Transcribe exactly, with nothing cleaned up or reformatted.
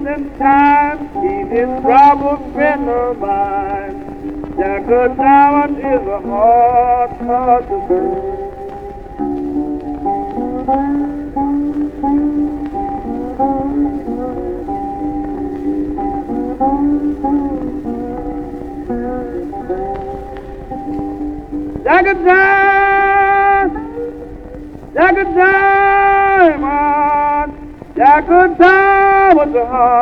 In time, he is troubled friend of mine. Jack of Diamond is a hard, hard to burn. Jack of Diamond, Jack of Diamond, Jack of Diamond, a hard.